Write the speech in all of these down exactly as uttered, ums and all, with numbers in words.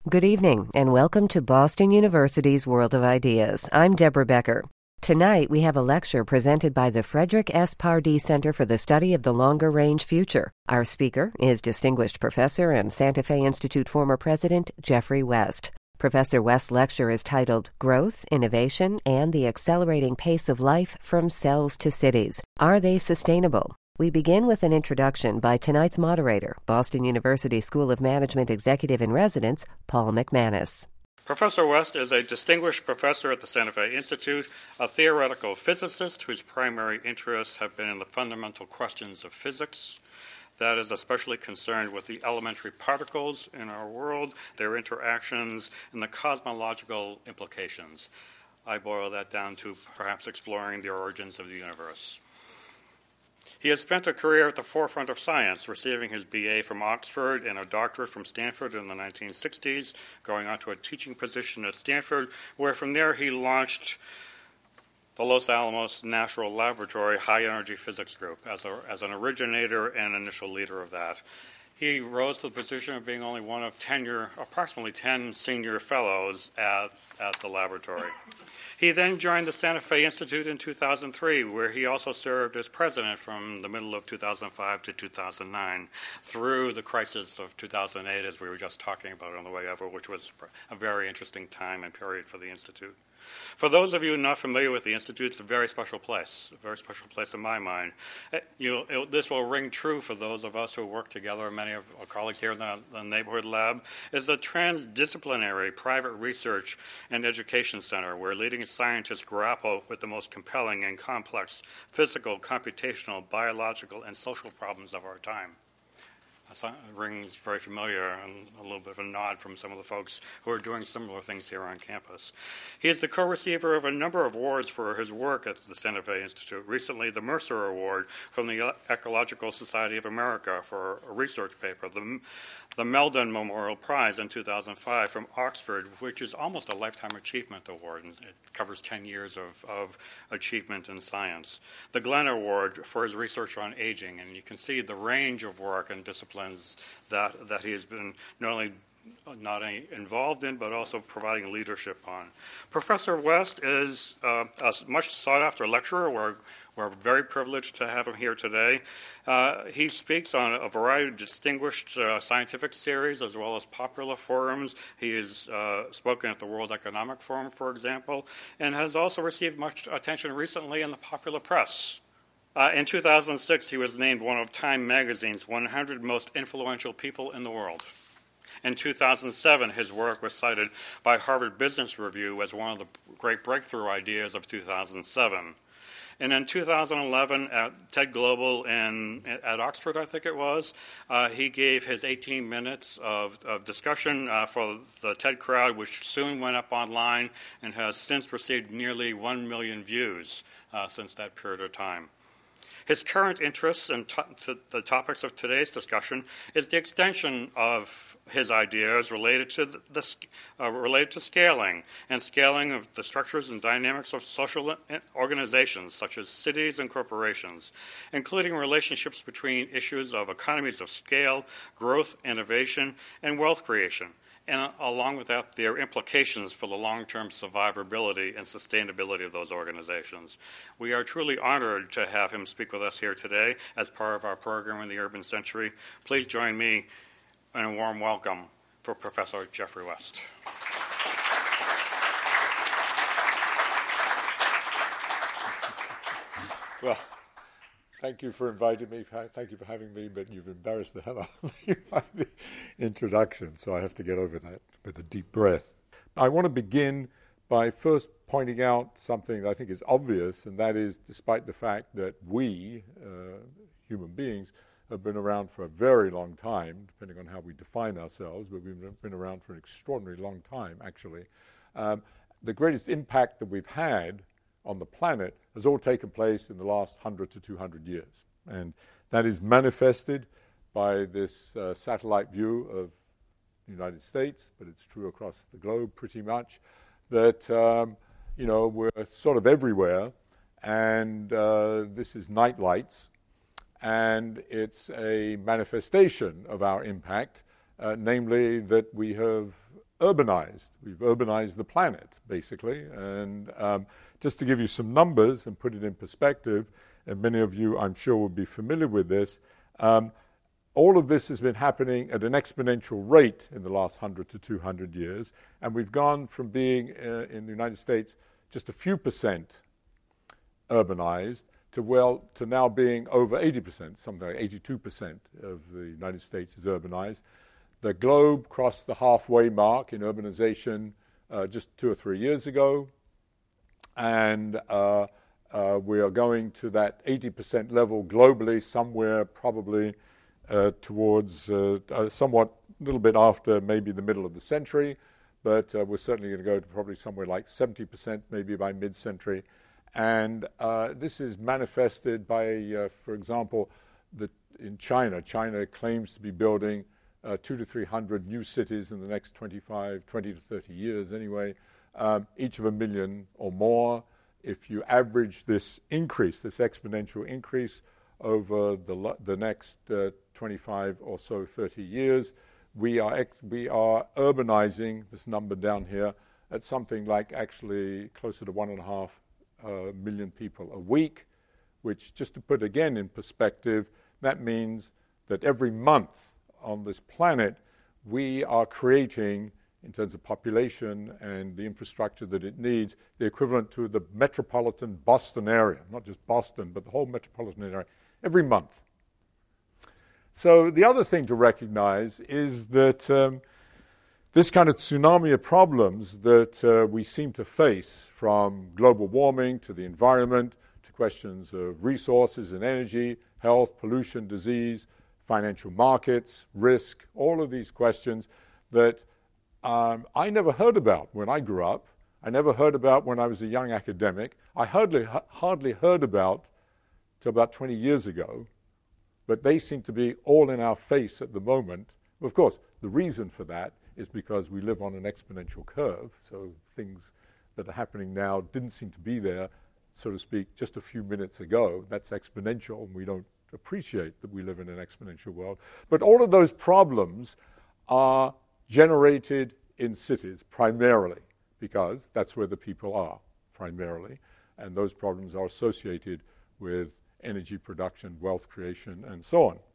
Good evening, and welcome to Boston University's World of Ideas. I'm Deborah Becker. Tonight, we have a lecture presented by the Frederick S. Pardee Center for the Study of the Longer Range Future. Our speaker is Distinguished Professor and Santa Fe Institute former President Jeffrey West. Professor West's lecture is titled Growth, Innovation, and the Accelerating Pace of Life from Cells to Cities. Are They Sustainable? We begin with an introduction by tonight's moderator, Boston University School of Management Executive in Residence, Paul McManus. Professor West is a distinguished professor at the Santa Fe Institute, a theoretical physicist whose primary interests have been in the fundamental questions of physics. That is especially concerned with the elementary particles in our world, their interactions, and the cosmological implications. I boil that down to perhaps exploring the origins of the universe. He has spent a career at the forefront of science, receiving his B A from Oxford and a doctorate from Stanford in the nineteen sixties, going on to a teaching position at Stanford, where from there he launched the Los Alamos National Laboratory High Energy Physics Group as, a, as an originator and initial leader of that. He rose to the position of being only one of tenure, approximately ten senior fellows at, at the laboratory. He then joined the Santa Fe Institute in two thousand three, where he also served as president from the middle of two thousand five to two thousand nine, through the crisis of two thousand eight, as we were just talking about on the way over, which was a very interesting time and period for the Institute. For those of you not familiar with the Institute, it's a very special place, a very special place in my mind. You, it, this will ring true for those of us who work together, many of our colleagues here in the, the Neighborhood Lab. It's a transdisciplinary private research and education center where leading scientists grapple with the most compelling and complex physical, computational, biological, and social problems of our time. It rings very familiar, and a little bit of a nod from some of the folks who are doing similar things here on campus. He is the co-receiver of a number of awards for his work at the Santa Fe Institute. Recently, the Mercer Award from the Ecological Society of America for a research paper, the, the Meldon Memorial Prize in two thousand five from Oxford, which is almost a Lifetime Achievement Award, and it covers ten years of, of achievement in science. The Glenn Award for his research on aging, and you can see the range of work and disciplines that that he has been not only not only involved in, but also providing leadership on. Professor West is uh, a much sought-after lecturer. We're, we're very privileged to have him here today. Uh, he speaks on a variety of distinguished uh, scientific series as well as popular forums. He has uh, spoken at the World Economic Forum, for example, and has also received much attention recently in the popular press. Uh, in two thousand six, he was named one of Time magazine's one hundred most influential people in the world. In two thousand seven, his work was cited by Harvard Business Review as one of the great breakthrough ideas of two thousand seven. And in two thousand eleven, at TED Global in, at Oxford, I think it was, uh, he gave his eighteen minutes of, of discussion uh, for the TED crowd, which soon went up online and has since received nearly one million views uh, since that period of time. His current interests and to- to the topics of today's discussion is the extension of his ideas related to the, the uh, related to scaling and scaling of the structures and dynamics of social organizations such as cities and corporations, including relationships between issues of economies of scale, growth, innovation, and wealth creation. And along with that, their implications for the long-term survivability and sustainability of those organizations. We are truly honored to have him speak with us here today as part of our program in the Urban Century. Please join me in a warm welcome for Professor Jeffrey West. Well, thank you for inviting me. Thank you for having me, but you've embarrassed the hell out of me by the introduction, so I have to get over that with a deep breath. I want to begin by first pointing out something that I think is obvious, and that is, despite the fact that we, uh, human beings, have been around for a very long time, depending on how we define ourselves, but we've been around for an extraordinarily long time, actually. Um, the greatest impact that we've had on the planet has all taken place in the last one hundred to two hundred years. And that is manifested by this uh, satellite view of the United States, but it's true across the globe pretty much, that, um, you know, we're sort of everywhere, and uh, this is night lights, and it's a manifestation of our impact, uh, namely that we have urbanized. We've urbanized the planet, basically. And um, just to give you some numbers and put it in perspective, and many of you, I'm sure, will be familiar with this, um, all of this has been happening at an exponential rate in the last one hundred to two hundred years, and we've gone from being, uh, in the United States, just a few percent urbanized to, well, to now being over eighty percent, something like eighty-two percent of the United States is urbanized. The globe crossed the halfway mark in urbanization uh, just two or three years ago, and uh, uh, we are going to that eighty percent level globally somewhere probably uh, towards uh, uh, somewhat a little bit after maybe the middle of the century, but uh, we're certainly going to go to probably somewhere like seventy percent maybe by mid-century. And uh, this is manifested by, uh, for example, the, in China. China claims to be building Uh, two to three hundred new cities in the next twenty-five, twenty to thirty years anyway, um, each of a million or more. If you average this increase, this exponential increase over the the next uh, twenty-five or so, thirty years, we are ex- we are urbanizing this number down here at something like actually closer to one and a half uh, million people a week, which, just to put again in perspective, that means that every month on this planet, we are creating, in terms of population and the infrastructure that it needs, the equivalent to the metropolitan Boston area, not just Boston, but the whole metropolitan area, every month. So the other thing to recognize is that um, this kind of tsunami of problems that uh, we seem to face, from global warming to the environment, to questions of resources and energy, health, pollution, disease, financial markets, risk, all of these questions that um, I never heard about when I grew up. I never heard about when I was a young academic. I hardly, hardly heard about till about twenty years ago, but they seem to be all in our face at the moment. Of course, the reason for that is because we live on an exponential curve, so things that are happening now didn't seem to be there, so to speak, just a few minutes ago. That's exponential, and we don't appreciate that we live in an exponential world. But all of those problems are generated in cities primarily, because that's where the people are primarily, and those problems are associated with energy production, wealth creation, and so on.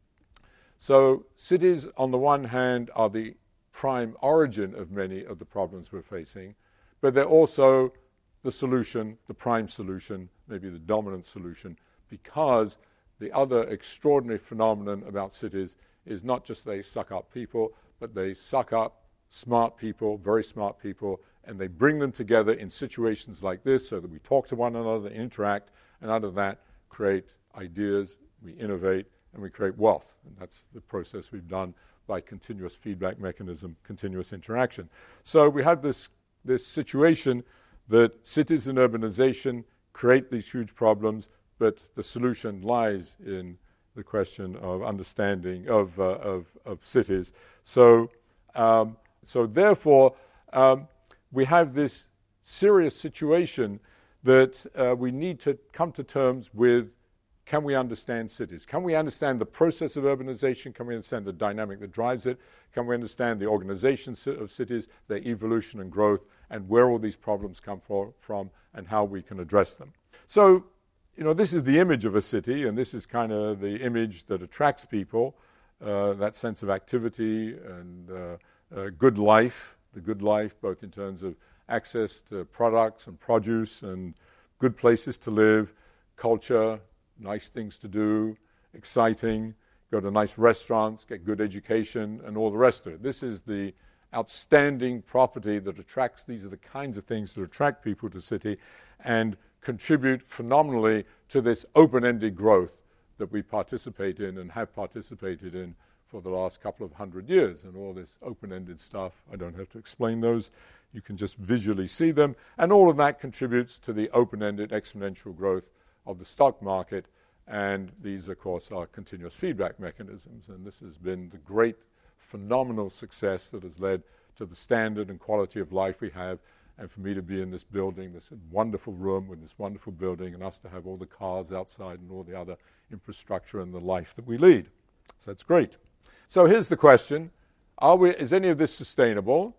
So cities, on the one hand, are the prime origin of many of the problems we're facing, but they're also the solution, the prime solution, maybe the dominant solution, because the other extraordinary phenomenon about cities is not just they suck up people, but they suck up smart people, very smart people, and they bring them together in situations like this so that we talk to one another, interact, and out of that create ideas, we innovate, and we create wealth. And that's the process we've done by continuous feedback mechanism, continuous interaction. So we have this, this situation that cities and urbanization create these huge problems, but the solution lies in the question of understanding of uh, of, of cities. So, um, so therefore, um, we have this serious situation that uh, we need to come to terms with. Can we understand cities? Can we understand the process of urbanization? Can we understand the dynamic that drives it? Can we understand the organization of cities, their evolution and growth, and where all these problems come for, from, and how we can address them? So, you know, this is the image of a city, and this is kind of the image that attracts people, uh, that sense of activity and uh, uh, good life, the good life both in terms of access to products and produce and good places to live, culture, nice things to do, exciting, go to nice restaurants, get good education, and all the rest of it. This is the outstanding property that attracts, these are the kinds of things that attract people to city and contribute phenomenally to this open-ended growth that we participate in and have participated in for the last couple of hundred years. And all this open-ended stuff, I don't have to explain those. You can just visually see them. And all of that contributes to the open-ended exponential growth of the stock market. And these, of course, are continuous feedback mechanisms. And this has been the great, phenomenal success that has led to the standard and quality of life we have. And for me to be in this building, this wonderful room with this wonderful building, and us to have all the cars outside and all the other infrastructure and the life that we lead. So that's great. So here's the question. Are we, is any of this sustainable?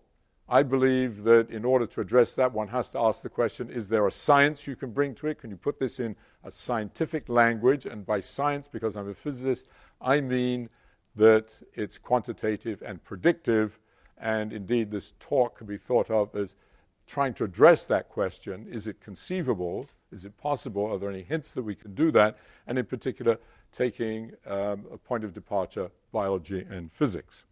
I believe that in order to address that, one has to ask the question, is there a science you can bring to it? Can you put this in a scientific language? And by science, because I'm a physicist, I mean that it's quantitative and predictive, and indeed this talk can be thought of as trying to address that question. Is it conceivable? Is it possible? Are there any hints that we can do that? And in particular, taking um, a point of departure, biology and physics.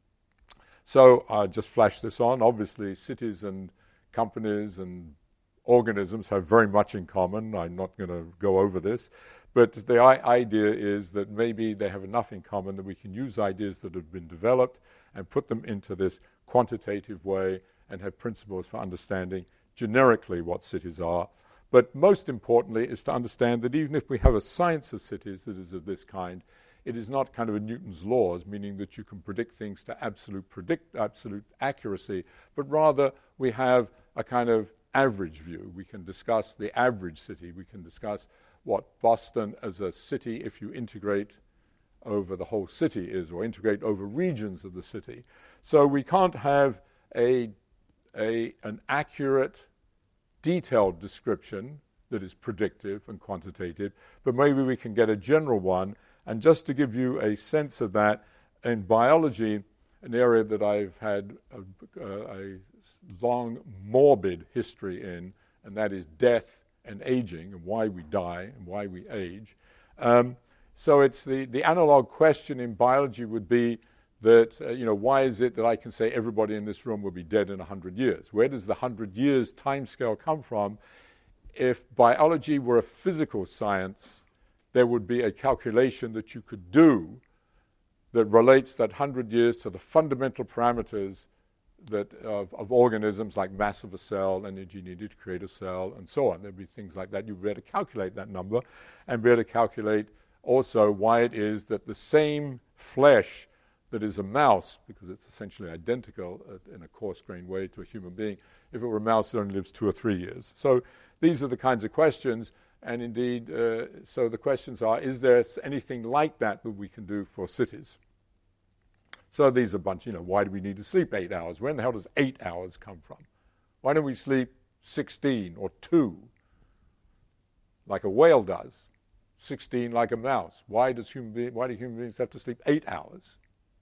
So I'll just flash this on. Obviously, cities and companies and organisms have very much in common. I'm not going to go over this. But the idea is that maybe they have enough in common that we can use ideas that have been developed and put them into this quantitative way and have principles for understanding generically what cities are. But most importantly is to understand that even if we have a science of cities that is of this kind, it is not kind of a Newton's laws, meaning that you can predict things to absolute predict absolute accuracy, but rather we have a kind of average view. We can discuss the average city. We can discuss what Boston as a city, if you integrate over the whole city, is, or integrate over regions of the city. So we can't have a, a an accurate, detailed description that is predictive and quantitative, but maybe we can get a general one. And just to give you a sense of that, in biology, an area that I've had a, a long morbid history in, and that is death and aging, and why we die and why we age. Um, so it's the, the analog question in biology would be that, uh, you know, why is it that I can say everybody in this room will be dead in one hundred years? Where does the one hundred years timescale come from? If biology were a physical science, there would be a calculation that you could do that relates that one hundred years to the fundamental parameters that of, of organisms, like mass of a cell, energy needed to create a cell, and so on. There'd be things like that. You'd be able to calculate that number and be able to calculate also why it is that the same flesh that is a mouse, because it's essentially identical uh, in a coarse-grained way to a human being, if it were a mouse, it only lives two or three years. So these are the kinds of questions. And indeed, uh, so the questions are, is there anything like that that we can do for cities? So these are a bunch, you know, why do we need to sleep eight hours? Where in the hell does eight hours come from? Why don't we sleep sixteen or two, like a whale does? sixteen like a mouse. Why does human be- why do human beings have to sleep eight hours?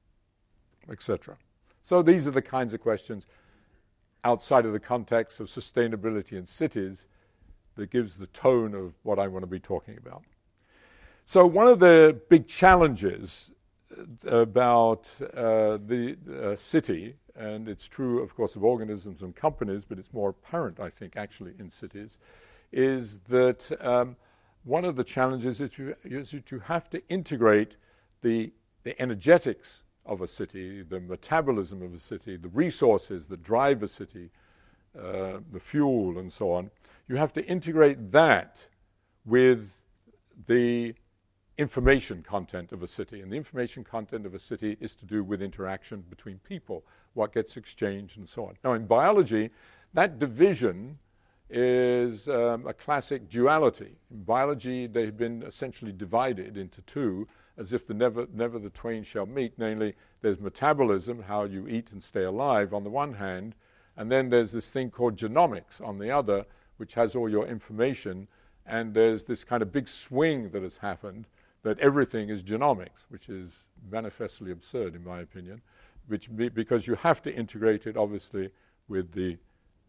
et cetera. So these are the kinds of questions outside of the context of sustainability in cities that gives the tone of what I want to be talking about. So one of the big challenges about uh, the uh, city, and it's true, of course, of organisms and companies, but it's more apparent, I think, actually in cities, is that um, one of the challenges is, you, is that you have to integrate the, the energetics of a city, the metabolism of a city, the resources that drive a city, uh, the fuel and so on. You have to integrate that with the information content of a city. And the information content of a city is to do with interaction between people, what gets exchanged and so on. Now, in biology, that division is um, a classic duality. In biology, they've been essentially divided into two, as if the never, never the twain shall meet. Namely, there's metabolism, how you eat and stay alive, on the one hand, and then there's this thing called genomics on the other, which has all your information, and there's this kind of big swing that has happened that everything is genomics, which is manifestly absurd in my opinion, which be, because you have to integrate it obviously with the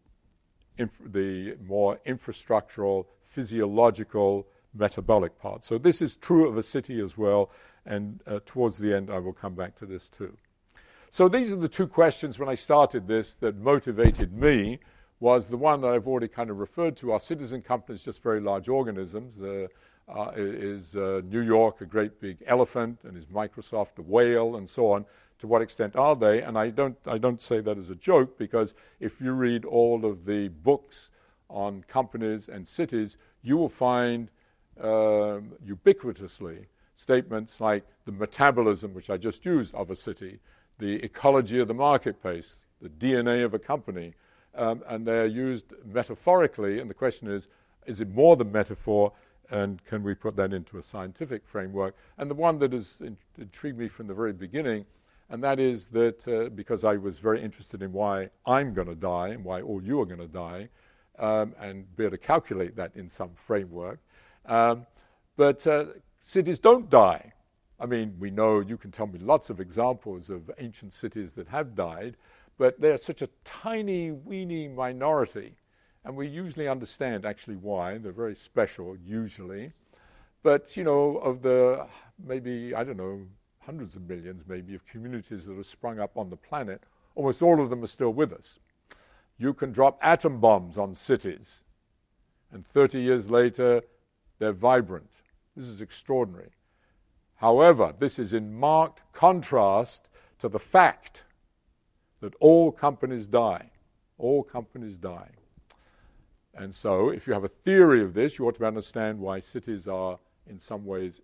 inf- the more infrastructural, physiological, metabolic part. So this is true of a city as well, and uh, towards the end I will come back to this too. So these are the two questions when I started this that motivated me. Was the one that I've already kind of referred to. Are citizen companies just very large organisms? Uh, uh, is uh, New York a great big elephant, and is Microsoft a whale, and so on? To what extent are they? And I don't, I don't say that as a joke, because if you read all of the books on companies and cities, you will find um, ubiquitously statements like the metabolism, which I just used, of a city, the ecology of the marketplace, the D N A of a company. Um, and they're used metaphorically, and the question is, is it more than metaphor, and can we put that into a scientific framework? And the one that has in- intrigued me from the very beginning, and that is that uh, because I was very interested in why I'm going to die and why all you are going to die, um, and be able to calculate that in some framework. Um, but uh, cities don't die. I mean, we know, you can tell me lots of examples of ancient cities that have died, but they're such a tiny, weeny minority, and we usually understand actually why. They're very special, usually. But, you know, of the maybe, I don't know, hundreds of millions maybe of communities that have sprung up on the planet, almost all of them are still with us. You can drop atom bombs on cities, and thirty years later, they're vibrant. This is extraordinary. However, this is in marked contrast to the fact that all companies die. All companies die. And so, if you have a theory of this, you ought to understand why cities are, in some ways,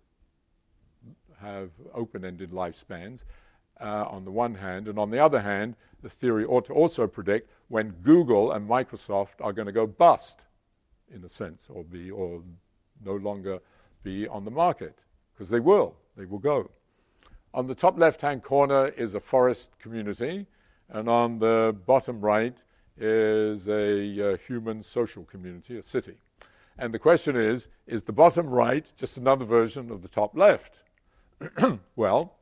have open-ended lifespans, uh, on the one hand. And on the other hand, the theory ought to also predict when Google and Microsoft are going to go bust, in a sense, or be, or no longer be on the market, because they will. They will go. On the top left-hand corner is a forest community, and on the bottom right is a uh, human social community, a city. And the question is, is the bottom right just another version of the top left? Well,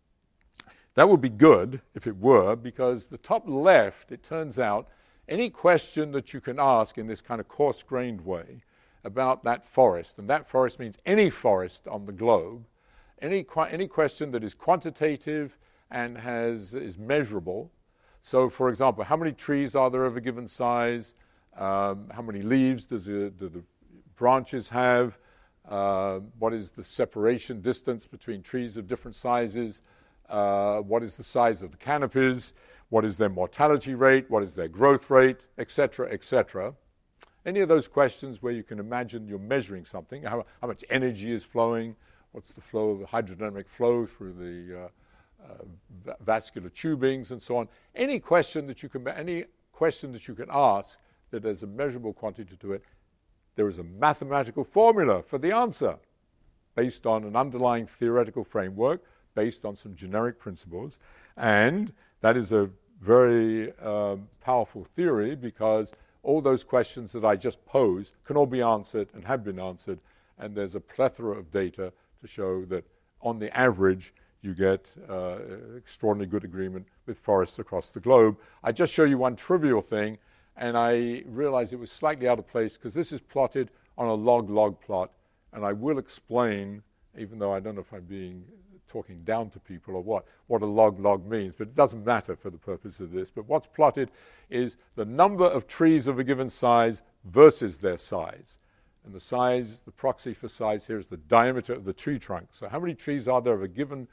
that would be good if it were, because the top left, it turns out, any question that you can ask in this kind of coarse-grained way about that forest, and that forest means any forest on the globe, any any question that is quantitative and has is measurable. So, for example, how many trees are there of a given size? Um, how many leaves does it, do the branches have? Uh, what is the separation distance between trees of different sizes? Uh, what is the size of the canopies? What is their mortality rate? What is their growth rate? Etc., et cetera. Any of those questions where you can imagine you're measuring something, how, how much energy is flowing, what's the flow of the hydrodynamic flow through the uh, uh, v- vascular tubings and so on. Any question that you can, any question that you can ask that there's a measurable quantity to it, there is a mathematical formula for the answer based on an underlying theoretical framework, based on some generic principles, and that is a very um, powerful theory because all those questions that I just posed can all be answered and have been answered, and there's a plethora of data to show that on the average you get uh, extraordinarily good agreement with forests across the globe. I just show you one trivial thing, and I realized it was slightly out of place because this is plotted on a log-log plot, and I will explain, even though I don't know if I'm being talking down to people or what, what a log-log means, but it doesn't matter for the purpose of this. But what's plotted is the number of trees of a given size versus their size. And the size, the proxy for size here is the diameter of the tree trunk. So how many trees are there of a given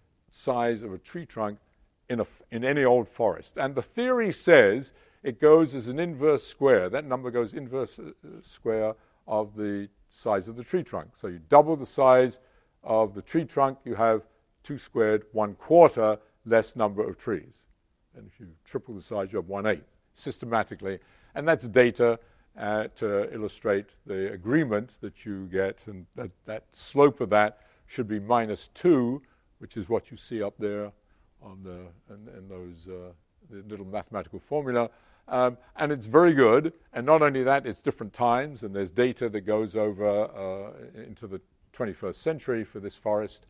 size of a tree trunk in, a, in any old forest? And the theory says it goes as an inverse square. That number goes inverse uh, square of the size of the tree trunk. So you double the size of the tree trunk, you have two squared, one quarter less number of trees. And if you triple the size, you have one eighth, systematically. And that's data uh, to illustrate the agreement that you get. And that, that slope of that should be minus two, which is what you see up there on the in, in those uh, the little mathematical formula. Um, and it's very good. And not only that, it's different times, and there's data that goes over uh, into the twenty-first century for this forest.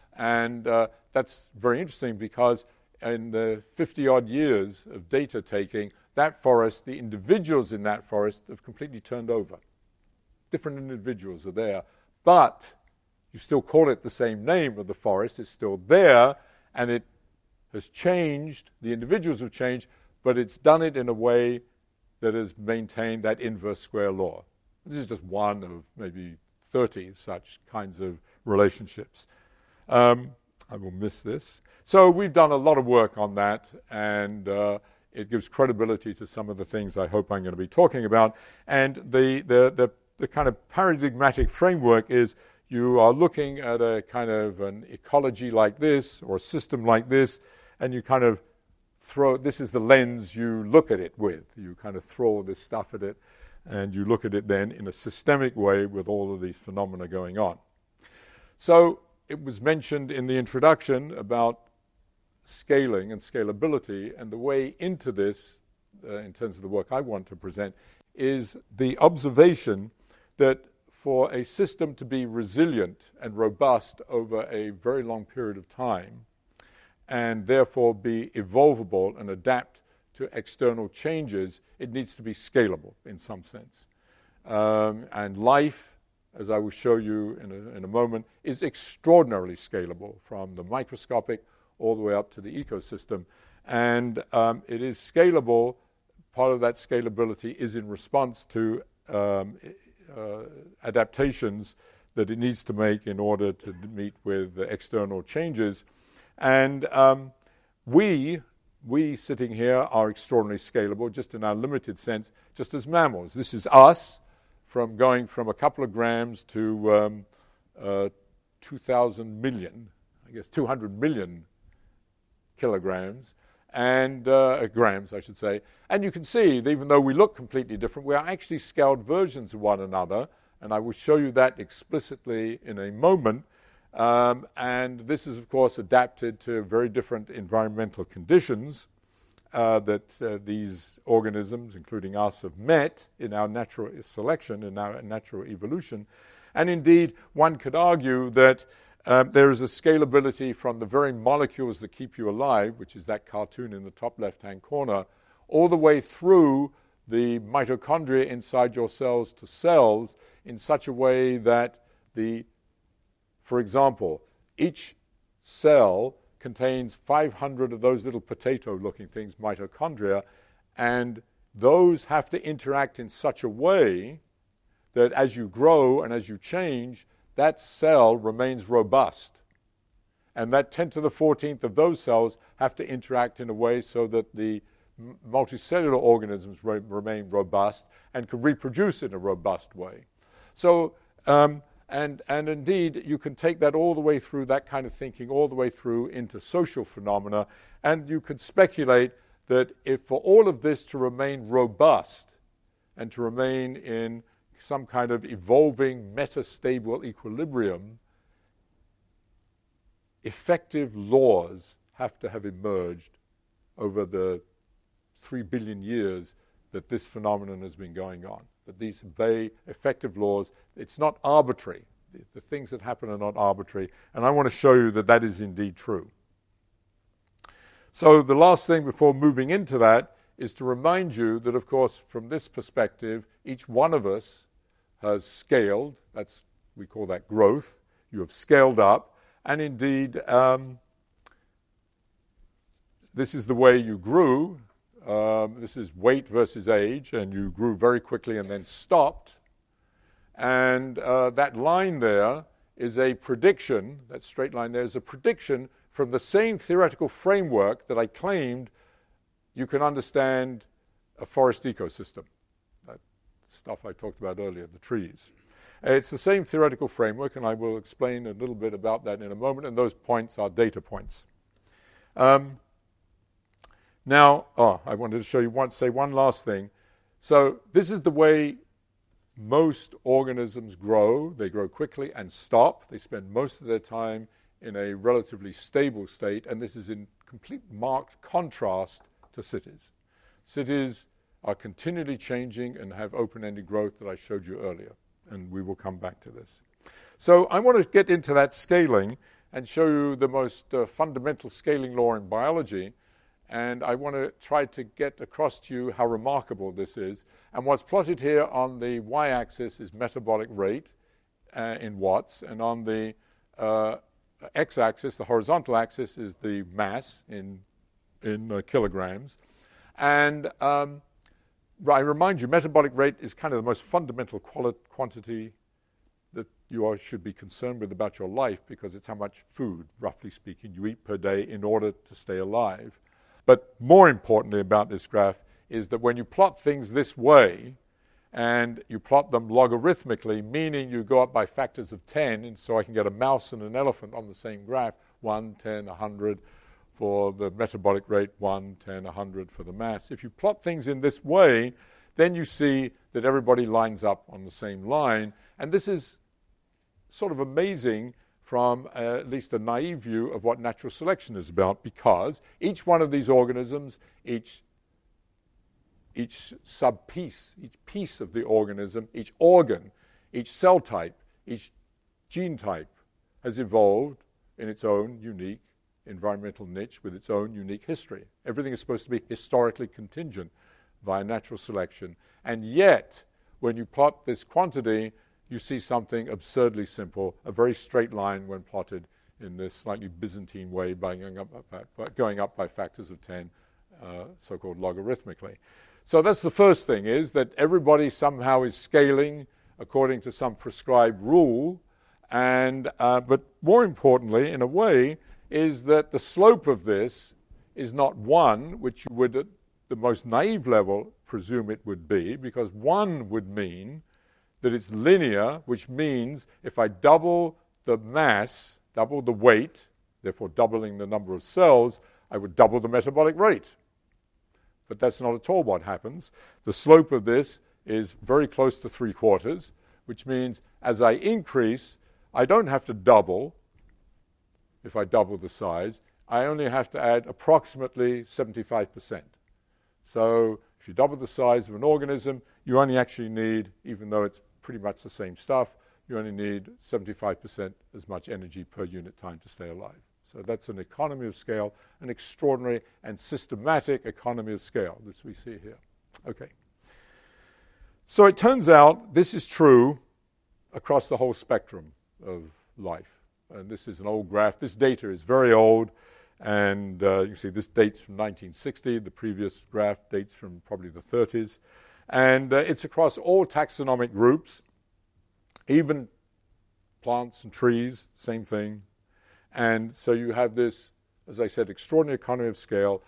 And uh, that's very interesting because in the fifty-odd years of data taking, that forest, the individuals in that forest have completely turned over. Different individuals are there. But you still call it the same name of the forest. It's still there, and it has changed. The individuals have changed, but it's done it in a way that has maintained that inverse square law. This is just one of maybe thirty such kinds of relationships. Um, I will miss this. So we've done a lot of work on that, and uh, it gives credibility to some of the things I hope I'm going to be talking about. And the, the, the, the kind of paradigmatic framework is you are looking at a kind of an ecology like this or a system like this, and you kind of throw, this is the lens you look at it with. You kind of throw this stuff at it, and you look at it then in a systemic way with all of these phenomena going on. So it was mentioned in the introduction about scaling and scalability, and the way into this, uh, in terms of the work I want to present, is the observation that for a system to be resilient and robust over a very long period of time, and therefore be evolvable and adapt to external changes, it needs to be scalable in some sense. Um, and life, as I will show you in a, in a moment, is extraordinarily scalable from the microscopic all the way up to the ecosystem. And um, it is scalable. Part of that scalability is in response to um, uh, adaptations that it needs to make in order to meet with the external changes. And um, we, we sitting here are extraordinarily scalable, just in our limited sense, just as mammals. This is us, from going from a couple of grams to um, uh, two thousand million, I guess two hundred million kilograms, and uh, grams, I should say. And you can see, that even though we look completely different, we are actually scaled versions of one another, and I will show you that explicitly in a moment. Um, and this is, of course, adapted to very different environmental conditions uh, that uh, these organisms, including us, have met in our natural selection, in our natural evolution. And indeed, one could argue that um, there is a scalability from the very molecules that keep you alive, which is that cartoon in the top left-hand corner, all the way through the mitochondria inside your cells to cells in such a way that the For example, each cell contains five hundred of those little potato-looking things, mitochondria, and those have to interact in such a way that as you grow and as you change, that cell remains robust. And that ten to the fourteenth of those cells have to interact in a way so that the multicellular organisms re- remain robust and can reproduce in a robust way. So, um, And, and indeed, you can take that all the way through, that kind of thinking, all the way through into social phenomena, and you could speculate that if for all of this to remain robust and to remain in some kind of evolving metastable equilibrium, effective laws have to have emerged over the three billion years that this phenomenon has been going on. That these obey effective laws. It's not arbitrary. The, the things that happen are not arbitrary. And I want to show you that that is indeed true. So the last thing before moving into that is to remind you that, of course, from this perspective, each one of us has scaled. That's, we call that growth. You have scaled up. And indeed, um, this is the way you grew. Um, this is weight versus age, and you grew very quickly and then stopped. And uh, that line there is a prediction, that straight line there is a prediction from the same theoretical framework that I claimed you can understand a forest ecosystem, that stuff I talked about earlier, the trees. And it's the same theoretical framework, and I will explain a little bit about that in a moment, and those points are data points. Um, Now, oh, I wanted to show you one, say one last thing. So this is the way most organisms grow. They grow quickly and stop. They spend most of their time in a relatively stable state, and this is in complete marked contrast to cities. Cities are continually changing and have open-ended growth that I showed you earlier, and we will come back to this. So I want to get into that scaling and show you the most uh, fundamental scaling law in biology. And I want to try to get across to you how remarkable this is. And what's plotted here on the y-axis is metabolic rate uh, in watts. And on the uh, x-axis, the horizontal axis, is the mass in, in uh, kilograms. And um, I remind you, metabolic rate is kind of the most fundamental quali- quantity that you are, should be concerned with about your life, because it's how much food, roughly speaking, you eat per day in order to stay alive. But more importantly about this graph is that when you plot things this way, and you plot them logarithmically, meaning you go up by factors of ten, and so I can get a mouse and an elephant on the same graph, one, ten, one hundred for the metabolic rate, one, ten, one hundred for the mass. If you plot things in this way, then you see that everybody lines up on the same line. And this is sort of amazing from uh, at least a naive view of what natural selection is about, because each one of these organisms, each each sub-piece, each piece of the organism, each organ, each cell type, each gene type has evolved in its own unique environmental niche with its own unique history. Everything is supposed to be historically contingent via natural selection. And yet, when you plot this quantity, you see something absurdly simple, a very straight line when plotted in this slightly Byzantine way by going up by, going up by factors of ten, uh, so-called logarithmically. So that's the first thing, is that everybody somehow is scaling according to some prescribed rule, and uh, but more importantly, in a way, is that the slope of this is not one, which you would at the most naive level presume it would be, because one would mean that it's linear, which means if I double the mass, double the weight, therefore doubling the number of cells, I would double the metabolic rate. But that's not at all what happens. The slope of this is very close to three quarters, which means as I increase, I don't have to double. If I double the size, I only have to add approximately seventy-five percent. So if you double the size of an organism, you only actually need, even though it's pretty much the same stuff, you only need seventy-five percent as much energy per unit time to stay alive. So that's an economy of scale, an extraordinary and systematic economy of scale that we see here. Okay. So it turns out this is true across the whole spectrum of life. And this is an old graph. This data is very old, and uh, you can see this dates from nineteen sixty. The previous graph dates from probably the thirties. And uh, it's across all taxonomic groups, even plants and trees, same thing. And so you have this, as I said, extraordinary economy of scale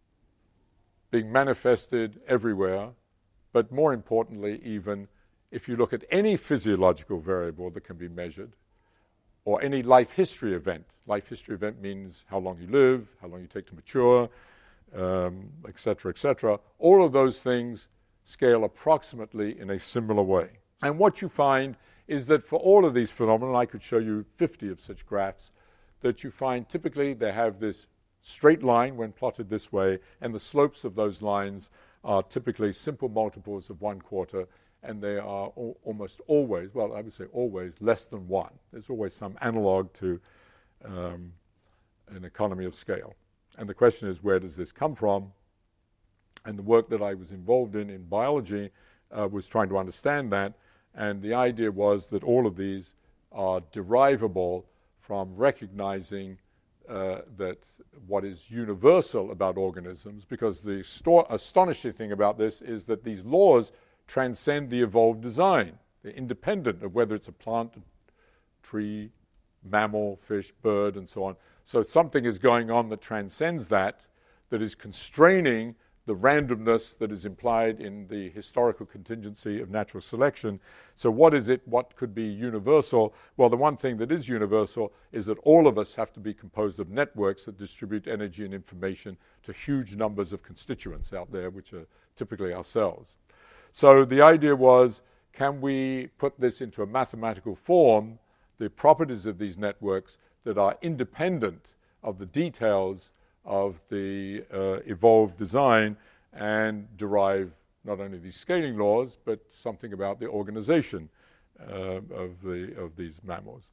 being manifested everywhere, but more importantly, even if you look at any physiological variable that can be measured, or any life history event. Life history event means how long you live, how long you take to mature, um, et cetera, et cetera. All of those things scale approximately in a similar way. And what you find is that for all of these phenomena, I could show you fifty of such graphs, that you find typically they have this straight line when plotted this way, and the slopes of those lines are typically simple multiples of one quarter, and they are al- almost always, well, I would say always, less than one. There's always some analog to um, an economy of scale. And the question is, where does this come from? And the work that I was involved in in biology uh, was trying to understand that, and the idea was that all of these are derivable from recognizing uh, that what is universal about organisms, because the sto- astonishing thing about this is that these laws transcend the evolved design. They're independent of whether it's a plant, tree, mammal, fish, bird, and so on. So something is going on that transcends that, that is constraining the randomness that is implied in the historical contingency of natural selection. So what is it? What could be universal? Well, the one thing that is universal is that all of us have to be composed of networks that distribute energy and information to huge numbers of constituents out there, which are typically ourselves. So the idea was, can we put this into a mathematical form, the properties of these networks that are independent of the details of the uh, evolved design, and derive not only these scaling laws, but something about the organization uh, of the of these mammals.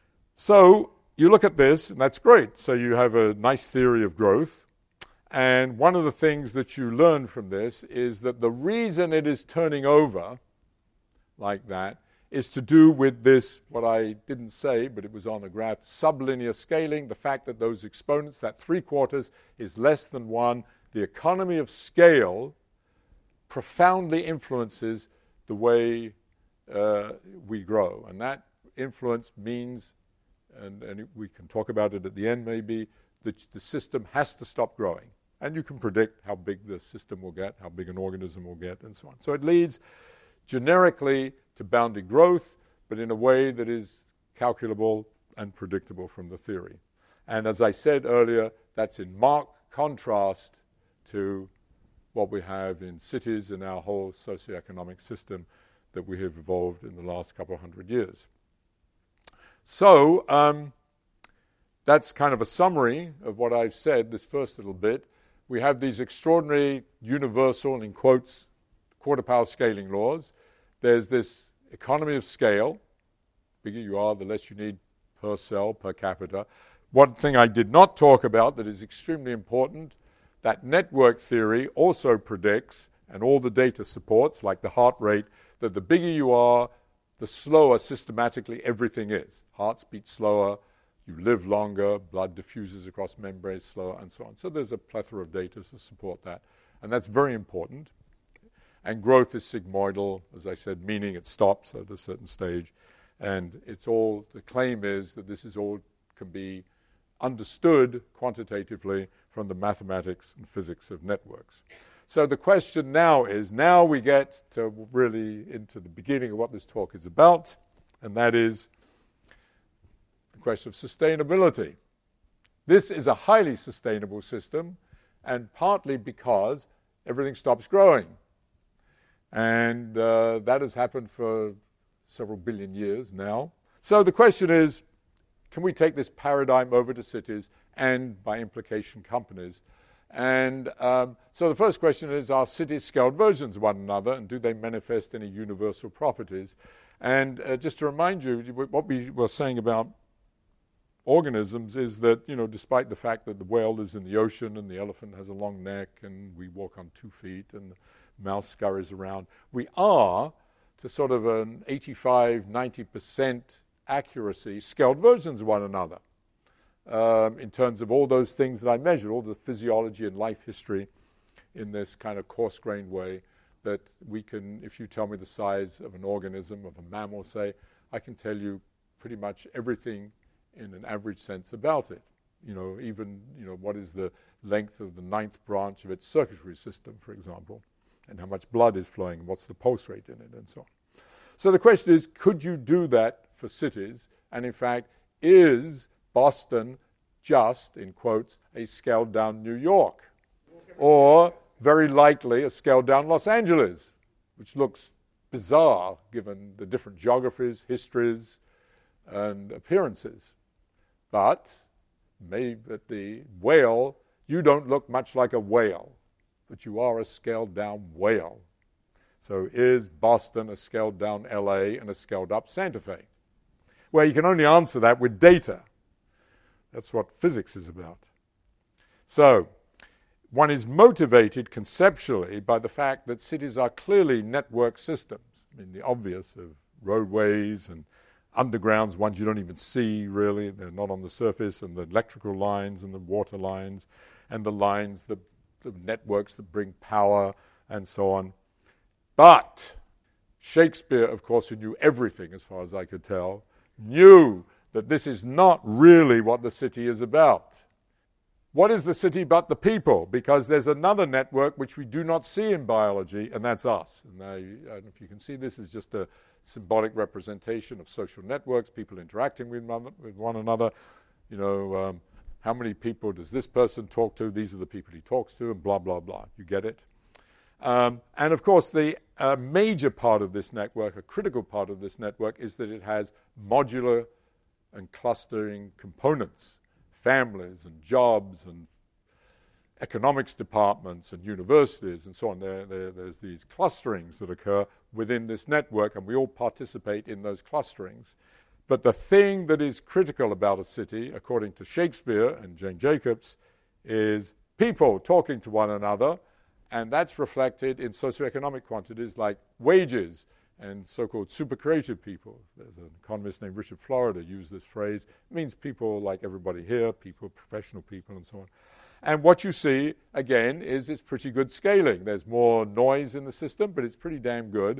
So you look at this, and that's great. So you have a nice theory of growth. And one of the things that you learn from this is that the reason it is turning over like that is to do with this, what I didn't say, but it was on the graph, sublinear scaling, the fact that those exponents, that three quarters is less than one. The economy of scale profoundly influences the way uh, we grow. And that influence means, and, and we can talk about it at the end maybe, that the system has to stop growing. And you can predict how big the system will get, how big an organism will get, and so on. So it leads generically to bounded growth, but in a way that is calculable and predictable from the theory. And as I said earlier, that's in marked contrast to what we have in cities and our whole socioeconomic system that we have evolved in the last couple of hundred years. So um, that's kind of a summary of what I've said, this first little bit. We have these extraordinary universal, in quotes, quarter power scaling laws. There's this economy of scale. The bigger you are, the less you need per cell, per capita. One thing I did not talk about that is extremely important, that network theory also predicts, and all the data supports, like the heart rate, that the bigger you are, the slower systematically everything is. Hearts beat slower, you live longer, blood diffuses across membranes slower, and so on. So there's a plethora of data to support that. And that's very important. And growth is sigmoidal, as I said, meaning it stops at a certain stage. And it's all, the claim is that this is all can be understood quantitatively from the mathematics and physics of networks. So the question now is, now we get to really into the beginning of what this talk is about, and that is the question of sustainability. This is a highly sustainable system, and partly because everything stops growing. And uh, that has happened for several billion years now. So the question is, can we take this paradigm over to cities and, by implication, companies? And um, so the first question is, are cities scaled versions of one another, and do they manifest any universal properties? And uh, just to remind you, what we were saying about organisms is that, you know, despite the fact that the whale lives in the ocean and the elephant has a long neck and we walk on two feet and the mouse scurries around, we are, to sort of an eighty-five, ninety percent accuracy, scaled versions of one another um, in terms of all those things that I measured, all the physiology and life history in this kind of coarse-grained way that we can, if you tell me the size of an organism, of a mammal, say, I can tell you pretty much everything in an average sense about it. You know, even, you know, what is the length of the ninth branch of its circulatory system, for example, and how much blood is flowing, what's the pulse rate in it, and so on. So the question is, could you do that for cities? And in fact, is Boston just, in quotes, a scaled-down New York? Or, very likely, a scaled-down Los Angeles, which looks bizarre given the different geographies, histories, and appearances. But maybe at the whale, you don't look much like a whale, but you are a scaled-down whale. So is Boston a scaled-down L A and a scaled-up Santa Fe? Well, you can only answer that with data. That's what physics is about. So one is motivated conceptually by the fact that cities are clearly network systems. I mean, the obvious of roadways and undergrounds, ones you don't even see, really. They're not on the surface, and the electrical lines and the water lines and the lines, the, the networks that bring power and so on. But Shakespeare, of course, who knew everything as far as I could tell, knew that this is not really what the city is about. What is the city but the people? Because there's another network which we do not see in biology, and that's us. And I, I don't know if you can see this, is just a symbolic representation of social networks, people interacting with one, with one another. You know, um, how many people does this person talk to? These are the people he talks to, and blah, blah, blah. You get it? Um, and, of course, the uh, major part of this network, a critical part of this network, is that it has modular and clustering components, families and jobs and economics departments and universities and so on. There, there, there's these clusterings that occur within this network, and we all participate in those clusterings. But the thing that is critical about a city, according to Shakespeare and Jane Jacobs, is people talking to one another, and that's reflected in socioeconomic quantities like wages and so-called super creative people. There's an economist named Richard Florida used this phrase. It means people like everybody here, people, professional people, and so on. And what you see, again, is it's pretty good scaling. There's more noise in the system, but it's pretty damn good.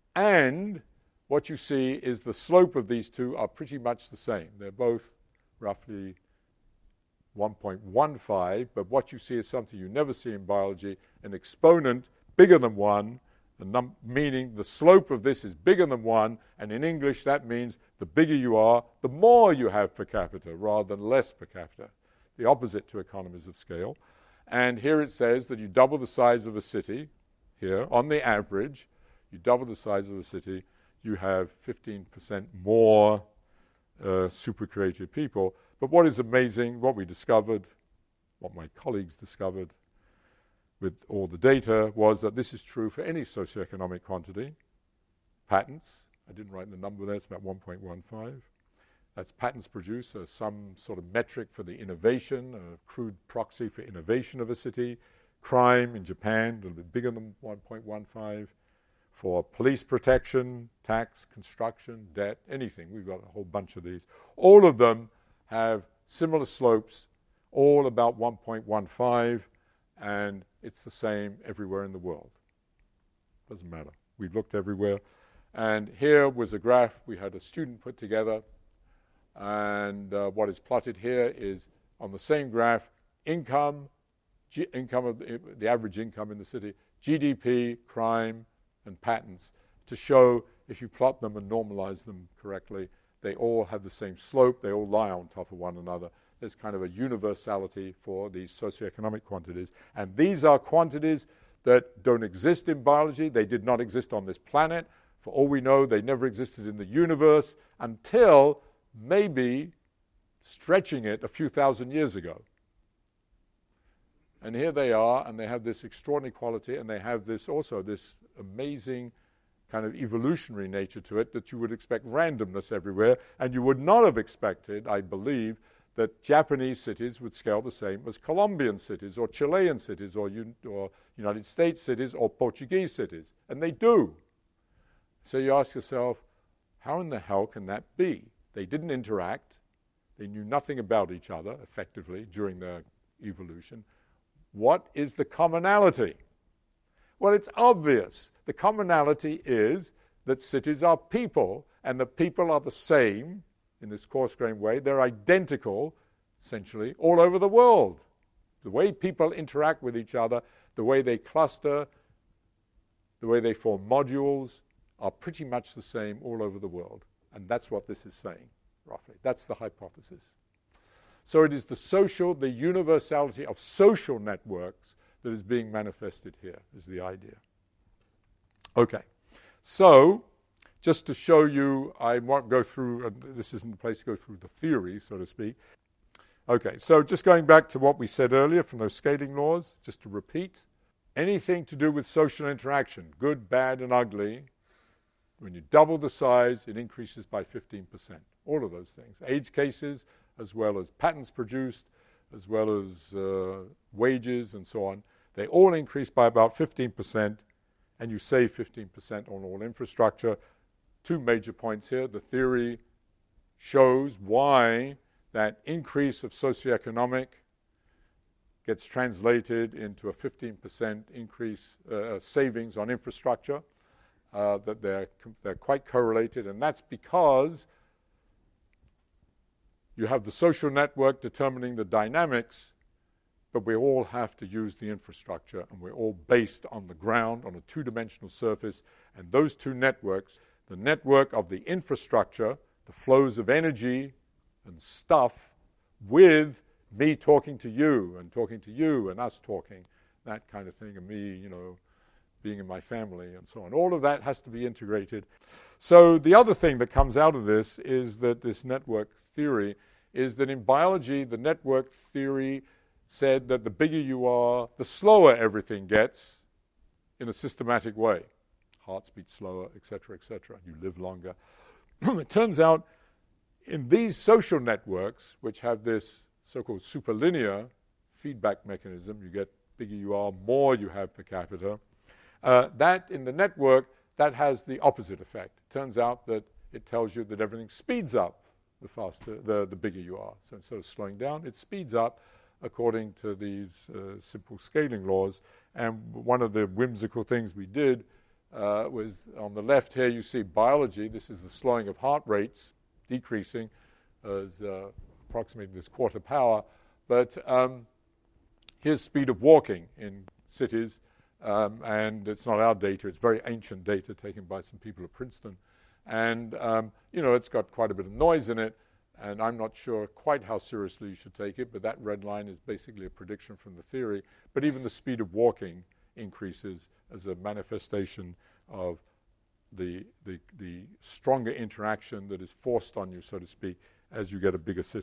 And what you see is the slope of these two are pretty much the same. They're both roughly one point one five, but what you see is something you never see in biology, an exponent bigger than one, the num- meaning the slope of this is bigger than one, and in English that means the bigger you are, the more you have per capita rather than less per capita, the opposite to economies of scale. And here it says that you double the size of a city, here, on the average, you double the size of a city, you have fifteen percent more uh, super creative people. But what is amazing, what we discovered, what my colleagues discovered with all the data, was that this is true for any socioeconomic quantity. Patents, I didn't write the number there, it's about one point one five. That's patents produced, so some sort of metric for the innovation, a crude proxy for innovation of a city. Crime in Japan, a little bit bigger than one point one five. For police protection, tax, construction, debt, anything. We've got a whole bunch of these. All of them have similar slopes, all about one point one five, and it's the same everywhere in the world. Doesn't matter. We looked everywhere. And here was a graph we had a student put together. And uh, what is plotted here is, on the same graph, income, G- income of the, the average income in the city, G D P, crime, and patents, to show, if you plot them and normalize them correctly, they all have the same slope, they all lie on top of one another. There's kind of a universality for these socioeconomic quantities. And these are quantities that don't exist in biology. They did not exist on this planet. For all we know, they never existed in the universe until maybe stretching it a few thousand years ago. And here they are, and they have this extraordinary quality, and they have this also this amazing kind of evolutionary nature to it that you would expect randomness everywhere, and you would not have expected, I believe, that Japanese cities would scale the same as Colombian cities or Chilean cities or, un- or United States cities or Portuguese cities, and they do. So you ask yourself, how in the hell can that be? They didn't interact. They knew nothing about each other, effectively, during their evolution. What is the commonality? Well, it's obvious. The commonality is that cities are people, and the people are the same in this coarse-grained way. They're identical, essentially, all over the world. The way people interact with each other, the way they cluster, the way they form modules, are pretty much the same all over the world. And that's what this is saying, roughly. That's the hypothesis. So it is the social, the universality of social networks that is being manifested here, is the idea. Okay, so just to show you, I won't go through, uh, this isn't the place to go through the theory, so to speak. Okay, so just going back to what we said earlier from those scaling laws, just to repeat, anything to do with social interaction, good, bad, and ugly, when you double the size, it increases by fifteen percent. All of those things. AIDS cases, as well as patents produced, as well as uh, wages and so on, they all increase by about fifteen percent, and you save fifteen percent on all infrastructure. Two major points here. The theory shows why that increase of socioeconomic gets translated into a fifteen percent increase, uh, savings on infrastructure, uh, that they're, they're quite correlated, and that's because you have the social network determining the dynamics, but we all have to use the infrastructure, and we're all based on the ground, on a two-dimensional surface, and those two networks, the network of the infrastructure, the flows of energy and stuff, with me talking to you, and talking to you, and us talking, that kind of thing, and me, you know, being in my family, and so on. All of that has to be integrated. So the other thing that comes out of this is that this network theory is that in biology, the network theory said that the bigger you are, the slower everything gets in a systematic way. Hearts beat slower, et cetera, et cetera. You live longer. It turns out in these social networks, which have this so-called superlinear feedback mechanism, you get bigger you are, more you have per capita, uh, that in the network, that has the opposite effect. It turns out that it tells you that everything speeds up the faster, the, the bigger you are. So instead of slowing down, it speeds up according to these uh, simple scaling laws. And one of the whimsical things we did uh, was on the left here, you see biology. This is the slowing of heart rates, decreasing as uh, approximating this quarter power. But um, here's speed of walking in cities. Um, and it's not our data. It's very ancient data taken by some people at Princeton. And, um, you know, it's got quite a bit of noise in it, and I'm not sure quite how seriously you should take it, but that red line is basically a prediction from the theory. But even the speed of walking increases as a manifestation of the, the, the stronger interaction that is forced on you, so to speak, as you get a bigger city.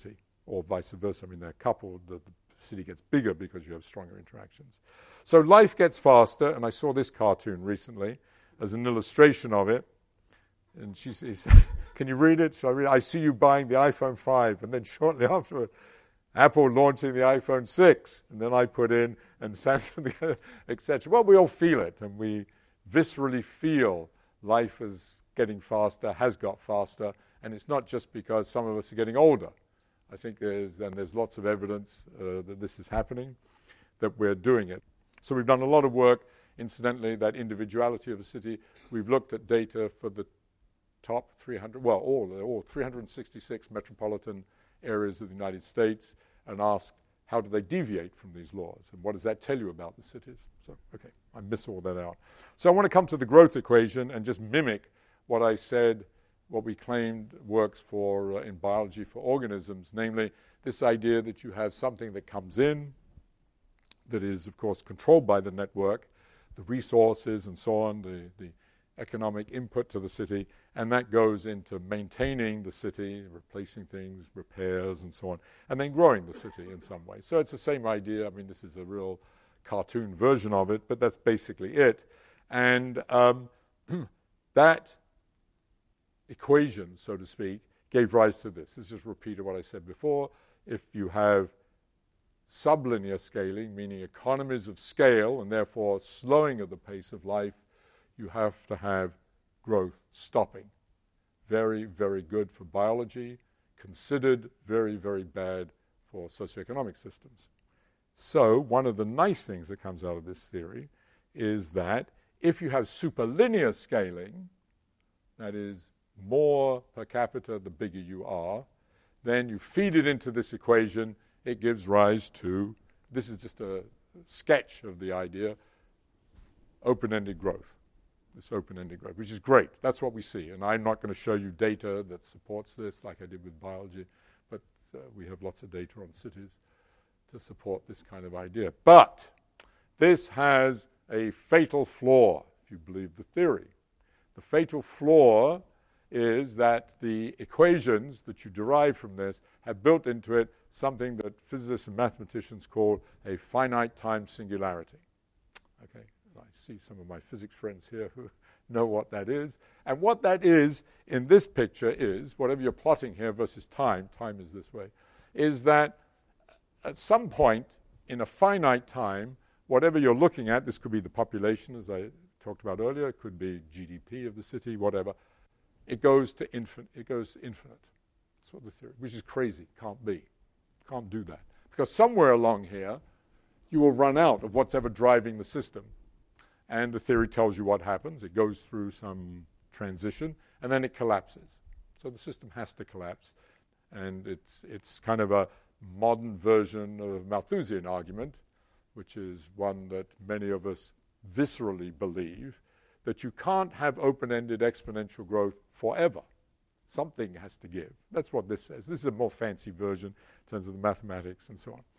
or vice versa. I mean, they're coupled. The, the city gets bigger because you have stronger interactions. So life gets faster, and I saw this cartoon recently as an illustration of it. And she says, can you read it? Shall I read it? I see you buying the iPhone five, and then shortly afterward, Apple launching the iPhone six. And then I put in, and Samsung, et cetera. Well, we all feel it, and we viscerally feel life is getting faster, has got faster, and it's not just because some of us are getting older. I think there's, and there's lots of evidence uh, that this is happening, that we're doing it. So we've done a lot of work, incidentally, that individuality of a city. We've looked at data for the top three hundred, well, all, all three hundred sixty-six metropolitan areas of the United States, and asked how do they deviate from these laws, and what does that tell you about the cities? So, okay, I miss all that out. So I want to come to the growth equation and just mimic what I said, what we claimed works for uh, in biology for organisms, namely this idea that you have something that comes in that is, of course, controlled by the network, the resources and so on, the, the economic input to the city, and that goes into maintaining the city, replacing things, repairs, and so on, and then growing the city in some way. So it's the same idea. I mean, this is a real cartoon version of it, but that's basically it. And um, that equation, so to speak, gave rise to this. This is just repeated what I said before. If you have sublinear scaling, meaning economies of scale, and therefore slowing of the pace of life, you have to have growth stopping. Very, very good for biology, considered very, very bad for socioeconomic systems. So one of the nice things that comes out of this theory is that if you have superlinear scaling, that is more per capita the bigger you are, then you feed it into this equation, it gives rise to, this is just a sketch of the idea, open-ended growth. This open-ended growth, which is great. That's what we see. And I'm not going to show you data that supports this like I did with biology, but uh, we have lots of data on cities to support this kind of idea. But this has a fatal flaw, if you believe the theory. The fatal flaw is that the equations that you derive from this have built into it something that physicists and mathematicians call a finite time singularity. Okay, I see some of my physics friends here who know what that is. And what that is in this picture is, whatever you're plotting here versus time, time is this way, is that at some point in a finite time, whatever you're looking at, this could be the population, as I talked about earlier, it could be G D P of the city, whatever, it goes to infinite. It goes to infinite. That's what the theory, which is crazy, can't be. Can't do that. Because somewhere along here, you will run out of what's ever driving the system. And the theory tells you what happens. It goes through some transition, and then it collapses. So the system has to collapse. And it's it's kind of a modern version of Malthusian argument, which is one that many of us viscerally believe, that you can't have open-ended exponential growth forever. Something has to give. That's what this says. This is a more fancy version in terms of the mathematics and so on.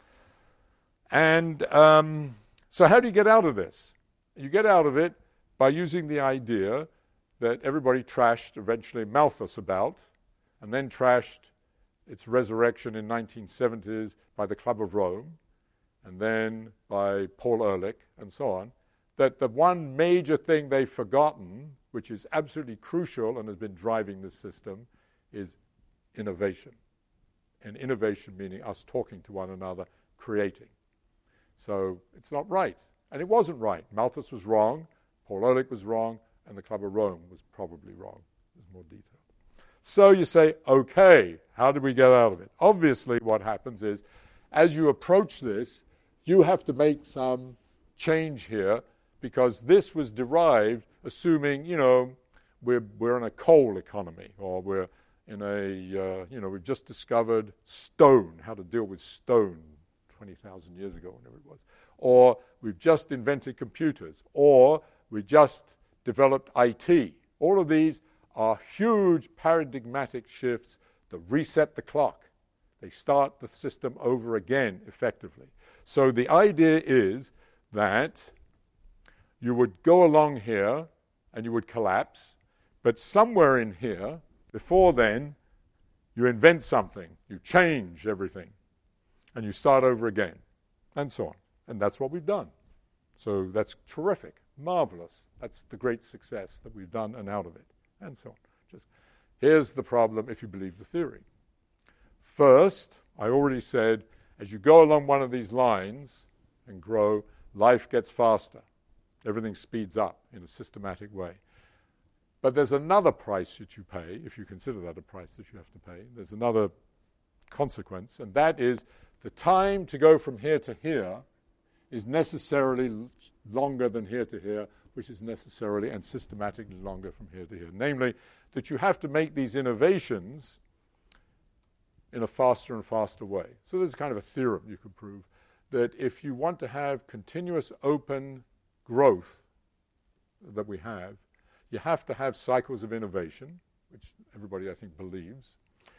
And um, so how do you get out of this? You get out of it by using the idea that everybody trashed eventually Malthus about, and then trashed its resurrection in nineteen seventies by the Club of Rome, and then by Paul Ehrlich, and so on, that the one major thing they've forgotten, which is absolutely crucial and has been driving this system, is innovation. And innovation meaning us talking to one another, creating. So it's not right. And it wasn't right. Malthus was wrong, Paul Ehrlich was wrong, and the Club of Rome was probably wrong. There's more detail. So you say, okay, how do we get out of it? Obviously what happens is, as you approach this, you have to make some change here, because this was derived assuming, you know, we're, we're in a coal economy, or we're in a, uh, you know, we've just discovered stone, how to deal with stone twenty thousand years ago, whenever it was. Or we've just invented computers, or we just developed I T. All of these are huge paradigmatic shifts that reset the clock. They start the system over again, effectively. So the idea is that you would go along here and you would collapse, but somewhere in here, before then, You invent something, you change everything, and you start over again, and so on. And that's what we've done. So that's terrific, marvelous. That's the great success that we've done and out of it, and so on. Just here's the problem if you believe the theory. First, I already said, as you go along one of these lines and grow, life gets faster. Everything speeds up in a systematic way. But there's another price that you pay, if you consider that a price that you have to pay. There's another consequence, and that is the time to go from here to here is necessarily l- longer than here to here, which is necessarily and systematically longer from here to here. Namely, that you have to make these innovations in a faster and faster way. So there's kind of a theorem you can prove that if you want to have continuous open growth that we have, you have to have cycles of innovation, which everybody I think believes.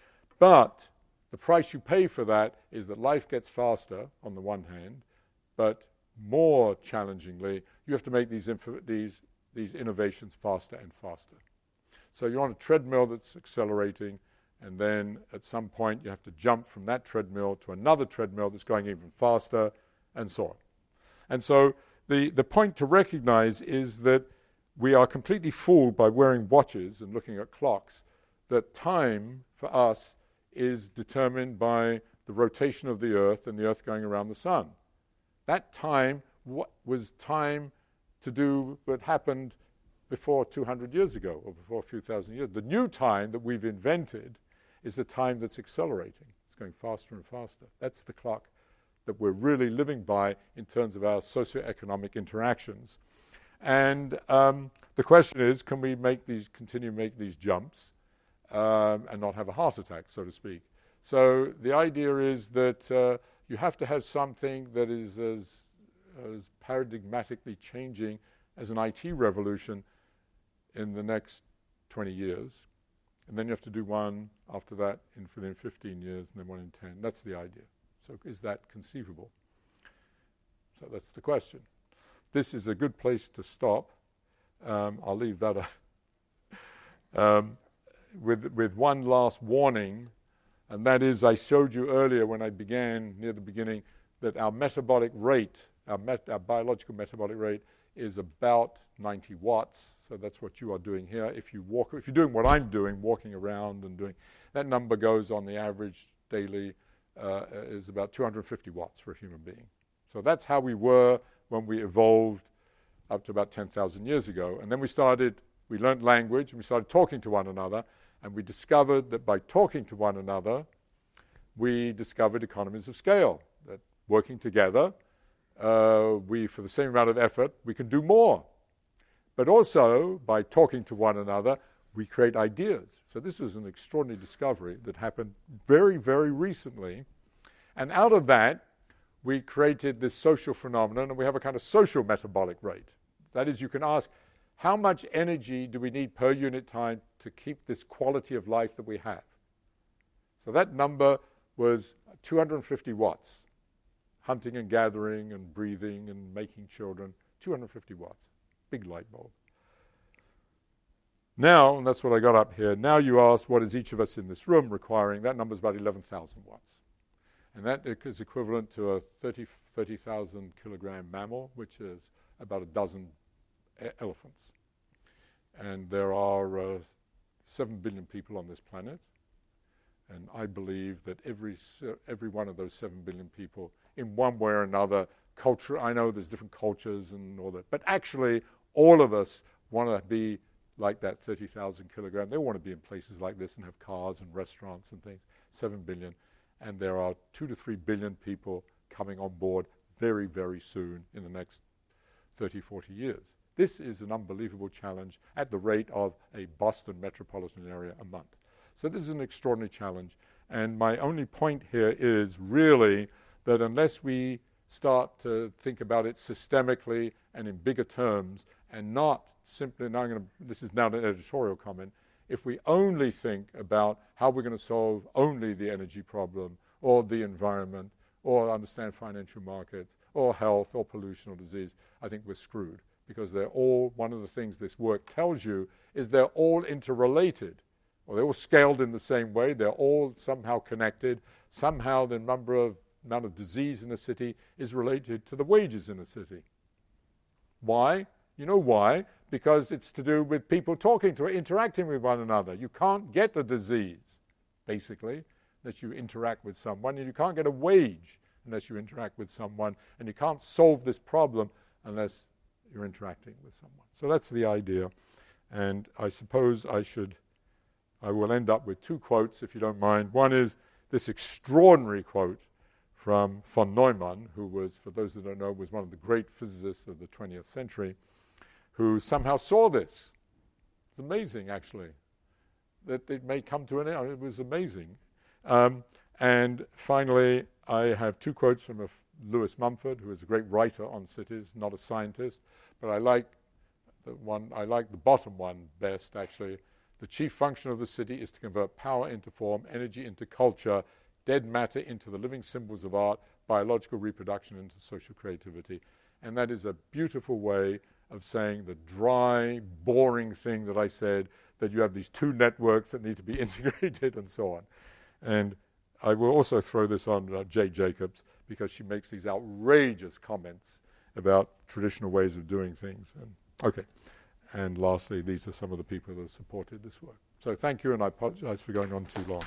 But the price you pay for that is that life gets faster on the one hand, but more challengingly, you have to make these inf- these these innovations faster and faster. So you're on a treadmill that's accelerating, and then at some point you have to jump from that treadmill to another treadmill that's going even faster, and so on. And so the, the point to recognize is that we are completely fooled by wearing watches and looking at clocks, that time for us is determined by the rotation of the Earth and the Earth going around the sun. That time what was time to do what happened before two hundred years ago or before a few thousand years. The new time that we've invented is the time that's accelerating. It's going faster and faster. That's the clock that we're really living by in terms of our socioeconomic interactions. And um, the question is, can we make these, continue to make these jumps um, and not have a heart attack, so to speak? So the idea is that uh, you have to have something that is as, as paradigmatically changing as an I T revolution in the next twenty years. And then you have to do one after that in within fifteen years, and then one in ten. That's the idea. So is that conceivable? So that's the question. This is a good place to stop. Um, I'll leave that a um, with, with one last warning, and that is I showed you earlier when I began, near the beginning, that our metabolic rate, our, met, our biological metabolic rate is about ninety watts. So that's what you are doing here. If you walk, if you're doing what I'm doing, walking around and doing, that number goes on the average daily uh, is about two hundred fifty watts for a human being. So that's how we were when we evolved up to about ten thousand years ago. And then we started, we learned language, and we started talking to one another, and we discovered that by talking to one another, we discovered economies of scale, that working together, uh, we, for the same amount of effort, we can do more. But also, by talking to one another, we create ideas. So this is an extraordinary discovery that happened very, very recently. And out of that, we created this social phenomenon, and we have a kind of social metabolic rate. That is, you can ask, how much energy do we need per unit time to keep this quality of life that we have? So that number was two hundred fifty watts. Hunting and gathering and breathing and making children, two hundred fifty watts. Big light bulb. Now, and that's what I got up here, now you ask, what is each of us in this room requiring? That number is about eleven thousand watts. And that is equivalent to a thirty thousand kilogram mammal, which is about a dozen e- elephants. And there are uh, seven billion people on this planet. And I believe that every every one of those seven billion people, in one way or another, culture, I know there's different cultures and all that, but actually all of us want to be like that thirty thousand kilogram. They want to be in places like this and have cars and restaurants and things, seven billion. And there are two to three billion people coming on board very, very soon in the next thirty, forty years. This is an unbelievable challenge at the rate of a Boston metropolitan area a month. So this is an extraordinary challenge. And my only point here is really that unless we start to think about it systemically and in bigger terms and not simply, now I'm going to, this is now an editorial comment, if we only think about how we're going to solve only the energy problem or the environment or understand financial markets or health or pollution or disease, I think we're screwed because they're all, one of the things this work tells you is they're all interrelated. or they're all scaled in the same way. They're all somehow connected. Somehow the number of amount of disease in a city is related to the wages in a city. Why? You know why? Because it's to do with people talking to interacting with one another. You can't get a disease, basically, unless you interact with someone, and you can't get a wage unless you interact with someone, and you can't solve this problem unless you're interacting with someone. So that's the idea, and I suppose I should, I will end up with two quotes, if you don't mind. One is this extraordinary quote from von Neumann, who was, for those that don't know, was one of the great physicists of the twentieth century, who somehow saw this. It's amazing, actually, that it may come to an end. It was amazing. Um, and finally, I have two quotes from a f- Lewis Mumford, who is a great writer on cities, not a scientist, but I like the one. I like the bottom one best, actually. The chief function of the city is to convert power into form, energy into culture, dead matter into the living symbols of art, biological reproduction into social creativity. And that is a beautiful way of saying the dry, boring thing that I said, that you have these two networks that need to be integrated and so on. And I will also throw this on uh, Jay Jacobs, because she makes these outrageous comments about traditional ways of doing things. And, okay. And lastly, these are some of the people that have supported this work. So thank you, and I apologize for going on too long.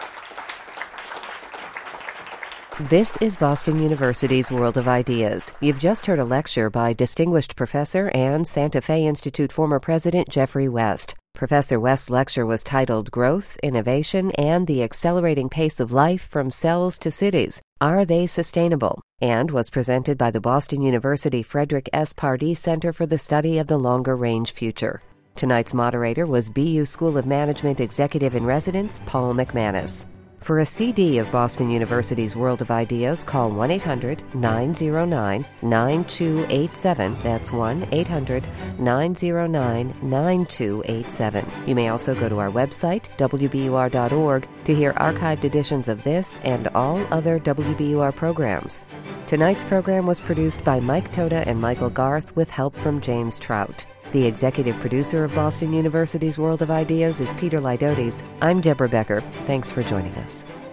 This is Boston University's World of Ideas. You've just heard a lecture by distinguished professor and Santa Fe Institute former president Jeffrey West. Professor West's lecture was titled Growth, Innovation, and the Accelerating Pace of Life from Cells to Cities. Are They Sustainable? And was presented by the Boston University Frederick S. Pardee Center for the Study of the Longer Range Future. Tonight's moderator was B U School of Management Executive in Residence, Paul McManus. For a C D of Boston University's World of Ideas, call one eight hundred nine oh nine nine two eight seven. That's one eight hundred nine oh nine nine two eight seven. You may also go to our website, w b u r dot org, to hear archived editions of this and all other W B U R programs. Tonight's program was produced by Mike Toda and Michael Garth with help from James Trout. The executive producer of Boston University's World of Ideas is Peter Lydotes. I'm Deborah Becker. Thanks for joining us.